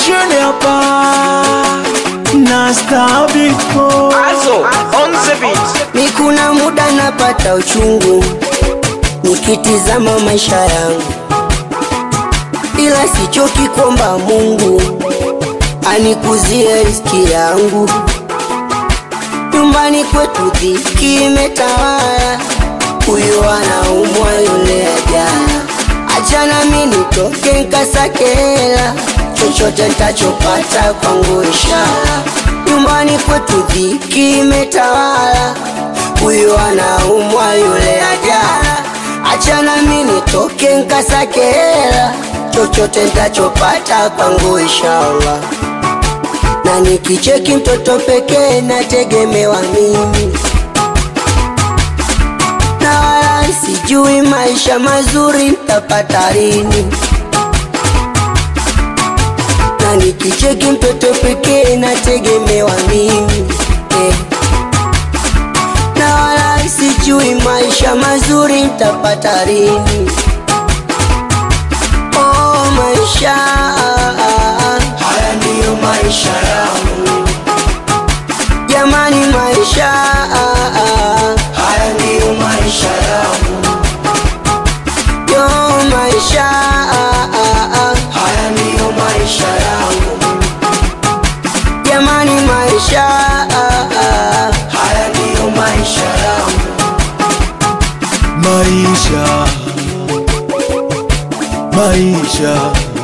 Trend hapa na Stabiko Also on the beat. Ni kuna muda napata uchungu nikitizama maisha yangu, ila sichoki kuomba Mungu anikuzie riziki yangu. Nyumbani kwetu dhiki imetawala, huyu anaumwa yule ajala. Achana mimi nitoke nkasake hela, chochote nitachopata kwangu inshallah. Nyumbani kwetu dhiki imetawala, huyu anaumwa yule ajala. Achana mimi nitoke nkasake hela, chochote nitachopata kwangu inshallah. Na nikicheki mtoto pekee nategemewa mimi, na wala sijui maisha mazuri nitapata lini. Na nikicheki mtoto pekee nategemewa mimi, na wala sijui maisha mazuri nitapata lini. Oh maisha, haya ndiyo maisha yangu. jamani maisha, Haya ndiyo maisha yangu. yo maisha, Haya ndiyo maisha yangu. jamani maisha, Haya ndiyo maisha yangu. Maisha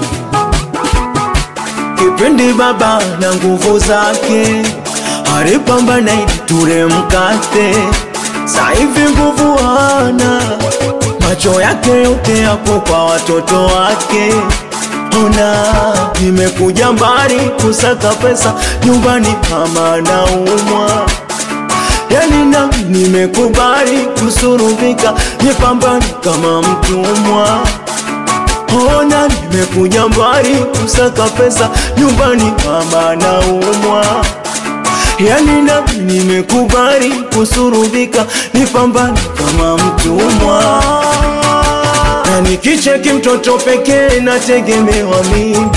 kipindi baba na nguvu zake alipambana ili ture mkate. Saivi nguvu hana, macho yake yote yako kwa watoto wake. Ona nimekuja mbali kusaka pesa, nyumbani kama naumwa. Yani na nimekubali kusurubika, nipambani kama mtumwa. Ona nimekuja mbali kusaka pesa, nyumbani mama naumwa. Yani na nimekubali kusurubika, nipambani kama mtumwa. Na nikicheki mtoto pekee nategemewa mimi,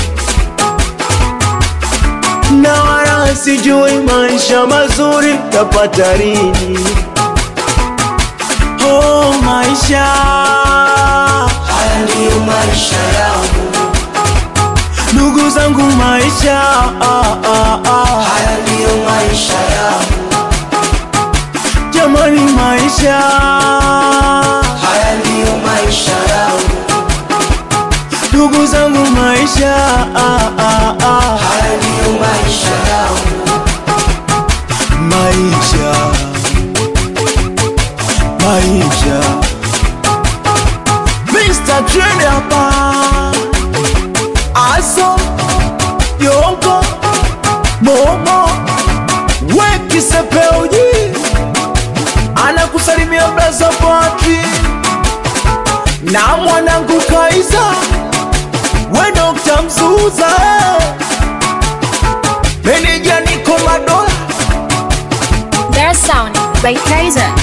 na wala sijui maisha mazuri tapata lini. Oh maisha, haya ndiyo maisha yangu. Ndugu zangu maisha, haya ndiyo maisha yangu. Jamani maisha, haya ndiyo maisha yangu. Ndugu zangu maisha, haya ndiyo maisha yangu. Maisha Mr. Trend hapa, Aso Yongo Momo Weki Sepeuji anakusalimia Blaza Patri na mwanangu Kaiza, we Dr. Mzuza, meneja Niko Madola. Their sound by Kaiser.